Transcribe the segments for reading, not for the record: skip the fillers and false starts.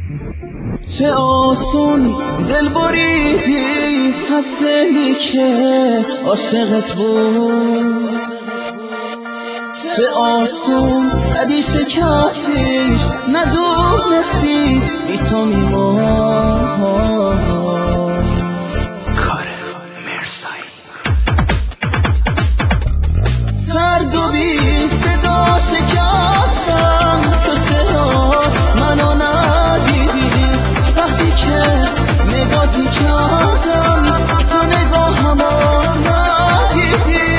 چه آسون دل بریدی از دلی که عاشقت بود، چه آسون زدی شکستیش ندونستی بی تو میمان. کار مرزایی سرد و بی صدا شکستم، تو چرا منو ندیدی وقتی که نگات میکردم تو نگاهمو ندیدی.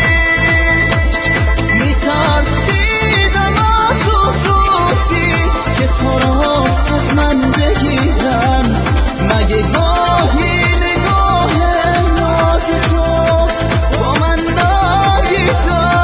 میترسیدم از اون روزی که تو رو از من بگیرم، مگه گاهی نگاه ناز تو با من ندیدم.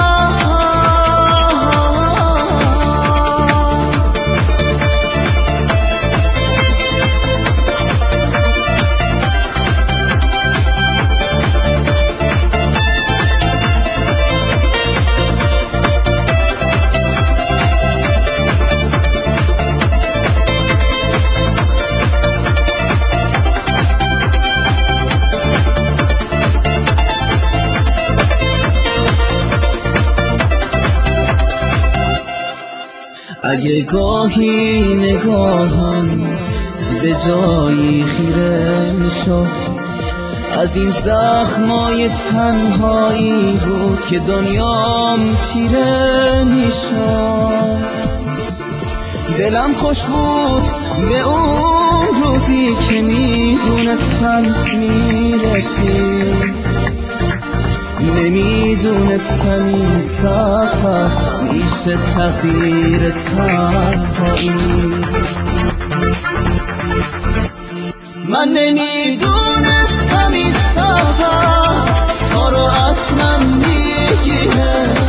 اگه گاهی نگاهم به جایی خیره میشد، از این زخمای تنهایی بود که دنیام تیره میشد. دلم خوش بود به اون روزی که میدونستم میرسی، نمیدونستم این سفر میشه تغییر تنهایی. من نمیدونستم این سفر تو رو از من میگیره،